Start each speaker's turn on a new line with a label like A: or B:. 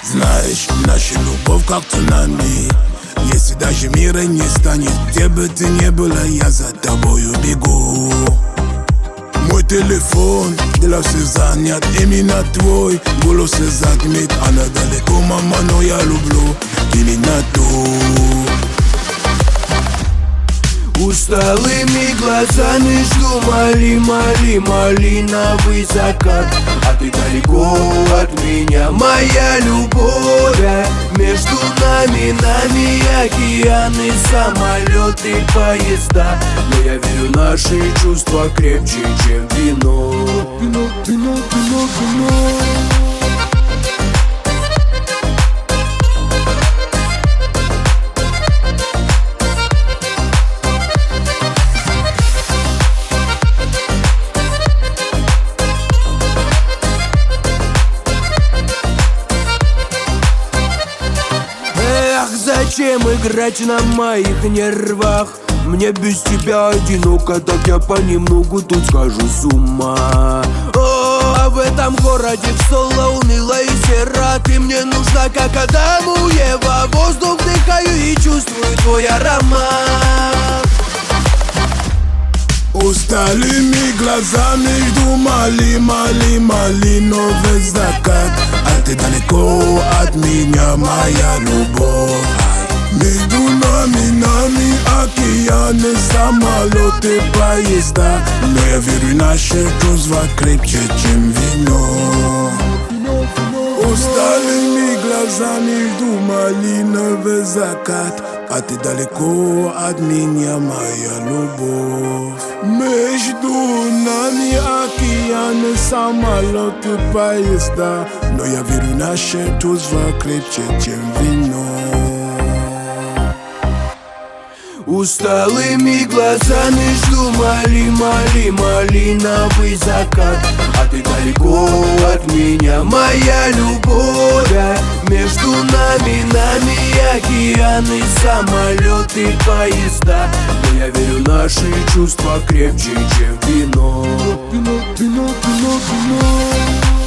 A: Знаешь, наша любовь как цунами. Если даже мира не станет, где бы ты ни была, я за тобою бегу. Мой телефон для все занят, именно твой голос затмит. Она далеко, мама, но я люблю именно ту.
B: Усталыми глазами жду малиновый закат. А ты далеко от меня, моя любовь. Между нами океаны, самолеты, поезда. Но я верю, наши чувства крепче, чем вино. Вино. Зачем играть на моих нервах? Мне без тебя одиноко, так я понемногу тут схожу с ума. А в этом городе все уныло и серо. Ты мне нужна, как Адаму Ева. Воздух вдыхаю и чувствую твой аромат.
A: Усталыми глазами жду малиновый закат. А ты далеко от меня, моя любовь. Между нами океаны, самолеты, поезда. Но я верю, наши чувства крепче, чем вино. Усталыми глазами жду малиновый закат. А ты далеко от меня, моя любовь. Между нами океаны, самолеты, поезда. Но я верю, наши чувства крепче, чем вино.
B: Усталыми глазами жду малиновый закат. А ты далеко от меня, моя любовь. Между нами океаны, самолеты, поезда. Но я верю, наши чувства крепче, чем вино. Вино.